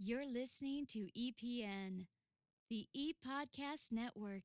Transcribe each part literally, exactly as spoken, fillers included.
You're listening to E P N, the E-Podcast Network.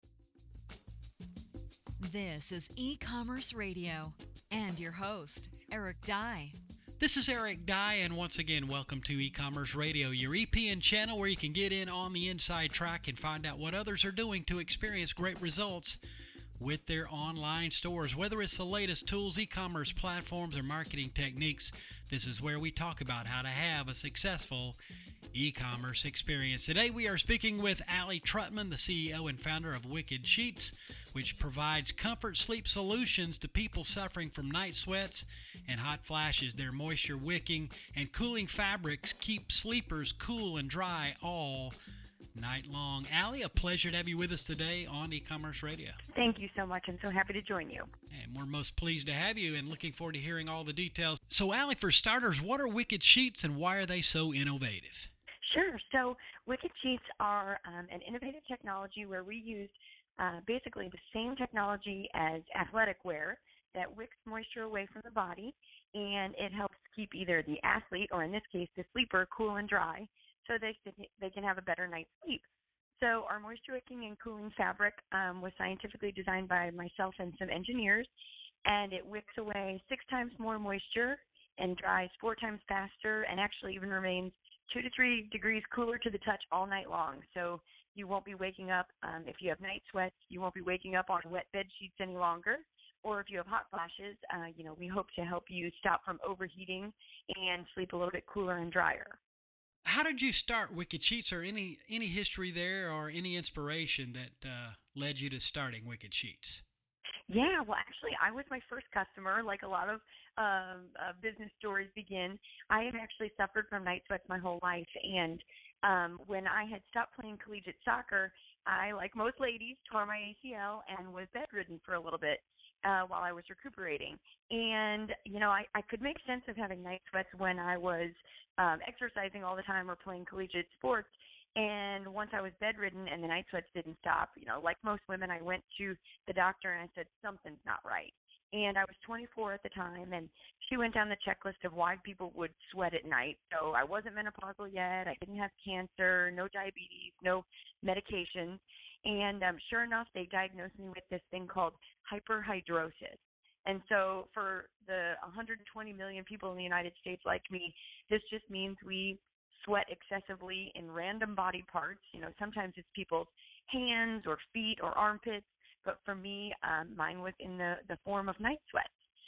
This is E-Commerce Radio and your host, Eric Dye. This is Eric Dye, and once again, welcome to E-Commerce Radio, your E P N channel where you can get in on the inside track and find out what others are doing to experience great results with their online stores. Whether it's the latest tools, e-commerce platforms, or marketing techniques, this is where we talk about how to have a successful e-commerce experience. Today we are speaking with Allie Trutman, the C E O and founder of Wicked Sheets, which provides comfort sleep solutions to people suffering from night sweats and hot flashes. Their moisture wicking and cooling fabrics keep sleepers cool and dry all night long. Allie, a pleasure to have you with us today on E-Commerce Radio. Thank you so much. I'm so happy to join you. And we're most pleased to have you and looking forward to hearing all the details. So, Allie, for starters, what are Wicked Sheets and why are they so innovative? Sure. So Wicked Sheets are um, an innovative technology where we use uh, basically the same technology as athletic wear that wicks moisture away from the body, and it helps keep either the athlete or, in this case, the sleeper cool and dry so they, they can have a better night's sleep. So our moisture wicking and cooling fabric um, was scientifically designed by myself and some engineers, and it wicks away six times more moisture and dries four times faster and actually even remains two to three degrees cooler to the touch all night long. So you won't be waking up, um, if you have night sweats, you won't be waking up on wet bed sheets any longer. Or if you have hot flashes, uh, you know, we hope to help you stop from overheating and sleep a little bit cooler and drier. How did you start Wicked Sheets, or any any history there or any inspiration that uh, led you to starting Wicked Sheets? Yeah, well, actually, I was my first customer. Like a lot of um, uh, business stories begin, I had actually suffered from night sweats my whole life. And um, when I had stopped playing collegiate soccer, I, like most ladies, tore my A C L and was bedridden for a little bit uh, while I was recuperating. And, you know, I, I could make sense of having night sweats when I was um, exercising all the time or playing collegiate sports. And once I was bedridden and the night sweats didn't stop, you know, like most women, I went to the doctor and I said, something's not right. And I was twenty-four at the time, and she went down the checklist of why people would sweat at night. So I wasn't menopausal yet. I didn't have cancer, no diabetes, no medications. And um, sure enough, they diagnosed me with this thing called hyperhidrosis. And so for the one hundred twenty million people in the United States like me, this just means we sweat excessively in random body parts. You know, sometimes it's people's hands or feet or armpits, but for me, um, mine was in the, the form of night sweats.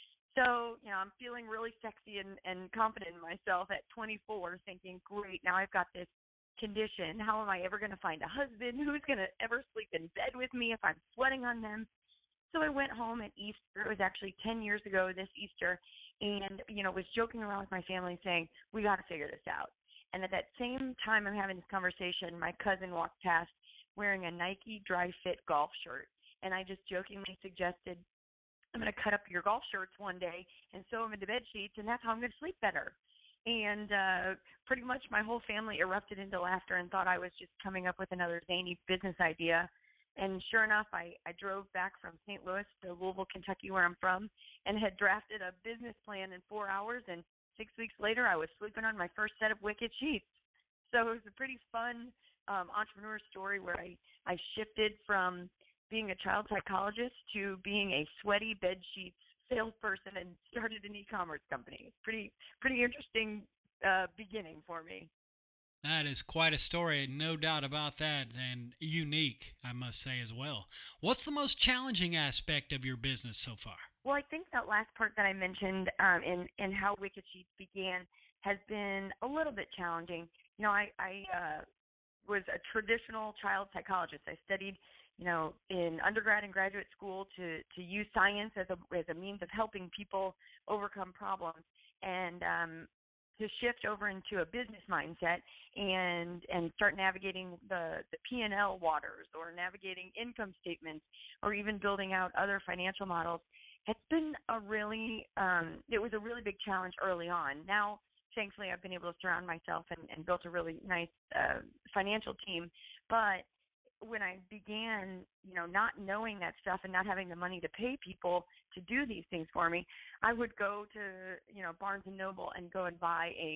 So, you know, I'm feeling really sexy and, and confident in myself at twenty-four, thinking, great, now I've got this condition. How am I ever going to find a husband? Who's going to ever sleep in bed with me if I'm sweating on them? So I went home at Easter. It was actually ten years ago this Easter, and, you know, was joking around with my family saying, we got to figure this out. And at that same time I'm having this conversation, my cousin walked past wearing a Nike Dry Fit golf shirt. And I just jokingly suggested, I'm going to cut up your golf shirts one day and sew them into bed sheets, and that's how I'm going to sleep better. And uh, pretty much my whole family erupted into laughter and thought I was just coming up with another zany business idea. And sure enough, I, I drove back from Saint Louis to Louisville, Kentucky, where I'm from, and had drafted a business plan in four hours, and six weeks later, I was sleeping on my first set of Wicked Sheets. So it was a pretty fun um, entrepreneur story where I, I shifted from being a child psychologist to being a sweaty bed sheets salesperson and started an e-commerce company. Pretty pretty interesting uh, beginning for me. That is quite a story, no doubt about that, and unique, I must say, as well. What's the most challenging aspect of your business so far? Well, I think that last part that I mentioned um, in, in how Wicked Sheets began has been a little bit challenging. You know, I, I uh, was a traditional child psychologist. I studied, you know, in undergrad and graduate school to, to use science as a, as a means of helping people overcome problems. And um, to shift over into a business mindset and and start navigating the, the P and L waters or navigating income statements or even building out other financial models, it's been a really, um, it was a really big challenge early on. Now, thankfully, I've been able to surround myself and, and built a really nice uh, financial team. But when I began, you know, not knowing that stuff and not having the money to pay people to do these things for me, I would go to, you know, Barnes and Noble and go and buy a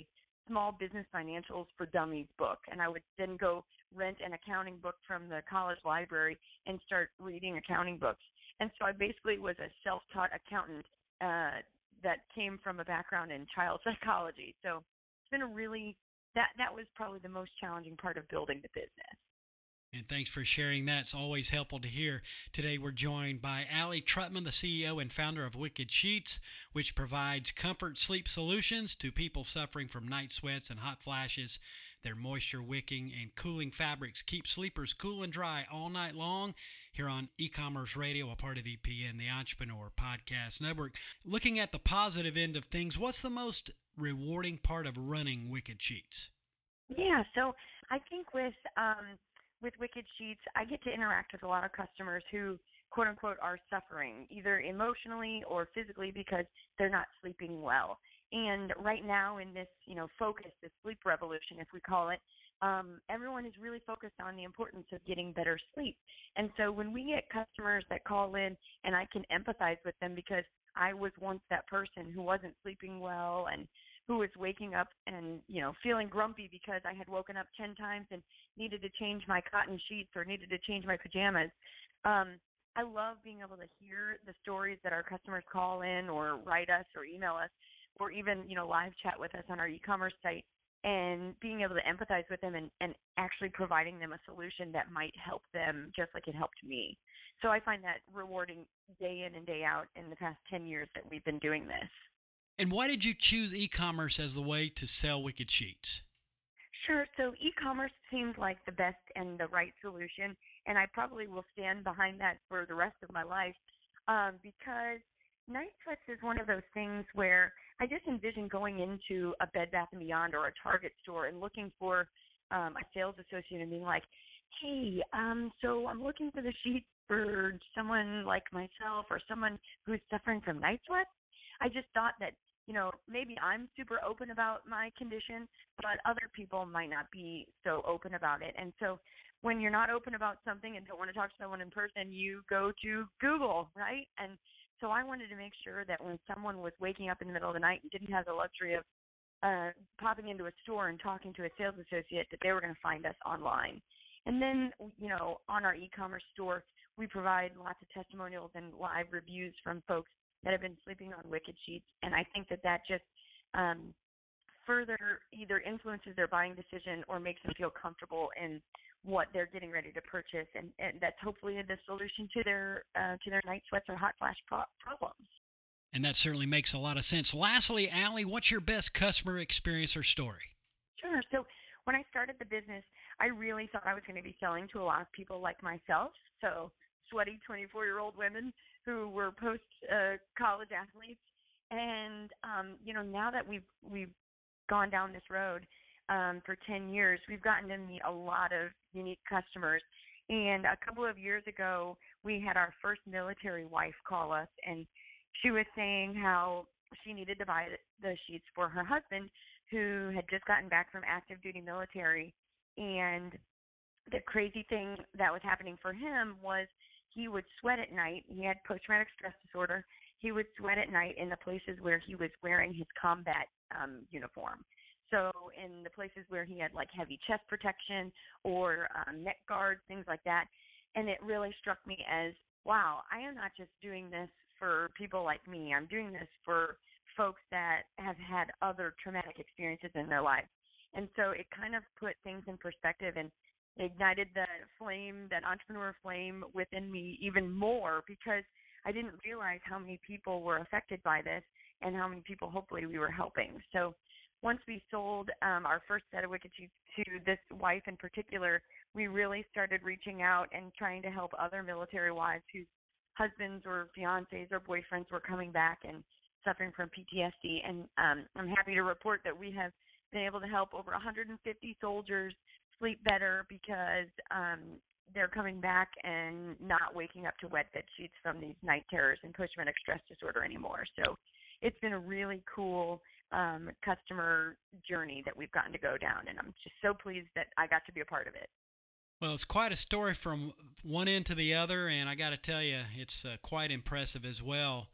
Small Business Financials for Dummies book, and I would then go rent an accounting book from the college library and start reading accounting books. And so I basically was a self-taught accountant uh, that came from a background in child psychology. So it's been a really, that, that was probably the most challenging part of building the business. And thanks for sharing that. It's always helpful to hear. Today we're joined by Allie Trutman, the C E O and founder of Wicked Sheets, which provides comfort sleep solutions to people suffering from night sweats and hot flashes. Their moisture wicking and cooling fabrics keep sleepers cool and dry all night long. Here on E-Commerce Radio, a part of E P N, the Entrepreneur Podcast Network. Looking at the positive end of things, what's the most rewarding part of running Wicked Sheets? Yeah, so I think with um, with Wicked Sheets, I get to interact with a lot of customers who, quote unquote, are suffering either emotionally or physically because they're not sleeping well. And right now in this, you know, focus, this sleep revolution, if we call it, um, everyone is really focused on the importance of getting better sleep. And so when we get customers that call in, and I can empathize with them because I was once that person who wasn't sleeping well and who was waking up and, you know, feeling grumpy because I had woken up ten times and needed to change my cotton sheets or needed to change my pajamas. Um, I love being able to hear the stories that our customers call in or write us or email us or even, you know, live chat with us on our e-commerce site and being able to empathize with them and, and actually providing them a solution that might help them just like it helped me. So I find that rewarding day in and day out in the past ten years that we've been doing this. And why did you choose e-commerce as the way to sell Wicked Sheets? Sure. So e-commerce seemed like the best and the right solution, and I probably will stand behind that for the rest of my life um, because night sweats is one of those things where I just envision going into a Bed Bath and Beyond or a Target store and looking for um, a sales associate and being like, hey, um, so I'm looking for the sheets for someone like myself or someone who's suffering from night sweats. I just thought that, you know, maybe I'm super open about my condition, but other people might not be so open about it. And so when you're not open about something and don't want to talk to someone in person, you go to Google, right? And so I wanted to make sure that when someone was waking up in the middle of the night and didn't have the luxury of uh, popping into a store and talking to a sales associate, that they were going to find us online. And then, you know, on our e-commerce store, we provide lots of testimonials and live reviews from folks that have been sleeping on Wicked Sheets, and I think that that just um, further either influences their buying decision or makes them feel comfortable in what they're getting ready to purchase, and, and that's hopefully the solution to their uh, to their night sweats or hot flash pro- problems. And that certainly makes a lot of sense. Lastly, Allie, what's your best customer experience or story? Sure. So when I started the business, I really thought I was going to be selling to a lot of people like myself, so sweaty twenty-four-year-old women who were post-college uh, athletes. And, um, you know, now that we've, we've gone down this road um, for ten years, we've gotten to meet a lot of unique customers. And a couple of years ago, we had our first military wife call us, and she was saying how she needed to buy the sheets for her husband who had just gotten back from active duty military. And the crazy thing that was happening for him was he would sweat at night. He had post-traumatic stress disorder. He would sweat at night in the places where he was wearing his combat um, uniform. So in the places where he had like heavy chest protection or um, neck guards, things like that. And it really struck me as, wow, I am not just doing this for people like me. I'm doing this for folks that have had other traumatic experiences in their lives. And so it kind of put things in perspective and ignited that flame, that entrepreneur flame within me even more, because I didn't realize how many people were affected by this and how many people hopefully we were helping. So once we sold um, our first set of Wicked Sheets to this wife in particular, we really started reaching out and trying to help other military wives whose husbands or fiancés or boyfriends were coming back and suffering from P T S D. And um, I'm happy to report that we have been able to help over one hundred fifty soldiers sleep better because um, they're coming back and not waking up to wet bed sheets from these night terrors and post-traumatic stress disorder anymore. So it's been a really cool um, customer journey that we've gotten to go down, and I'm just so pleased that I got to be a part of it. Well, it's quite a story from one end to the other, and I got to tell you, it's uh, quite impressive as well.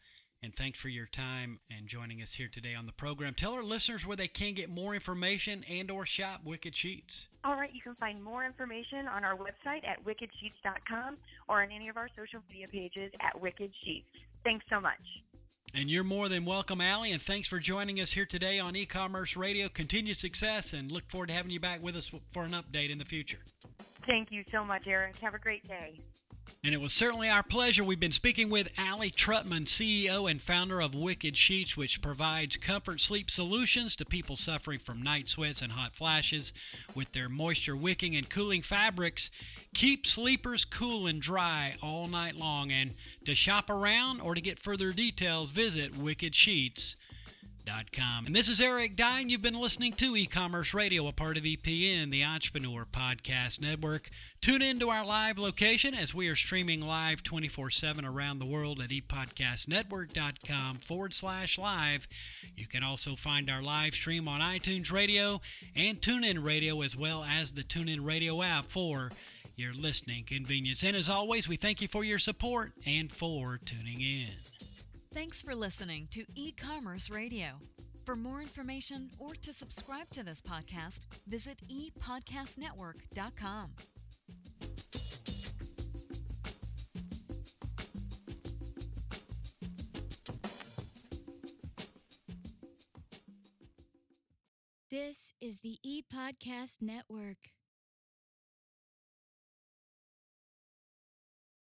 And thanks for your time and joining us here today on the program. Tell our listeners where they can get more information and or shop Wicked Sheets. All right, you can find more information on our website at wicked sheets dot com or on any of our social media pages at Wicked Sheets. Thanks so much. And you're more than welcome, Allie, and thanks for joining us here today on E-Commerce Radio. Continued success, and look forward to having you back with us for an update in the future. Thank you so much, Eric. Have a great day. And it was certainly our pleasure. We've been speaking with Allie Trutman, C E O and founder of Wicked Sheets, which provides comfort sleep solutions to people suffering from night sweats and hot flashes. With their moisture wicking and cooling fabrics, keep sleepers cool and dry all night long. And to shop around or to get further details, visit wicked sheets dot com. And this is Eric Dye, and you've been listening to E-Commerce Radio, a part of E P N, the Entrepreneur Podcast Network. Tune in to our live location as we are streaming live twenty-four seven around the world at epodcastnetwork.com forward slash live. You can also find our live stream on iTunes Radio and TuneIn Radio, as well as the TuneIn Radio app for your listening convenience. And as always, we thank you for your support and for tuning in. Thanks for listening to E-Commerce Radio. For more information or to subscribe to this podcast, visit e podcast network dot com. This is the E-Podcast Network.